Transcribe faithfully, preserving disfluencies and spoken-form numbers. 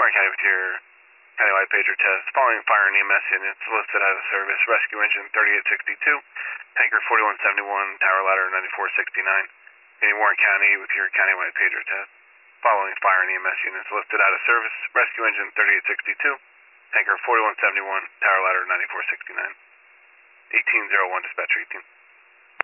Warren County with your countywide pager test. Following fire and E M S units listed out of service. Rescue engine thirty-eight sixty-two, tanker forty-one seventy-one, tower ladder ninety-four sixty-nine. In Warren County with your countywide pager test. Following fire and E M S units listed out of service. Rescue engine thirty-eight sixty-two, tanker forty-one seventy-one, tower ladder ninety-four sixty-nine. eighteen oh one dispatcher eighteen.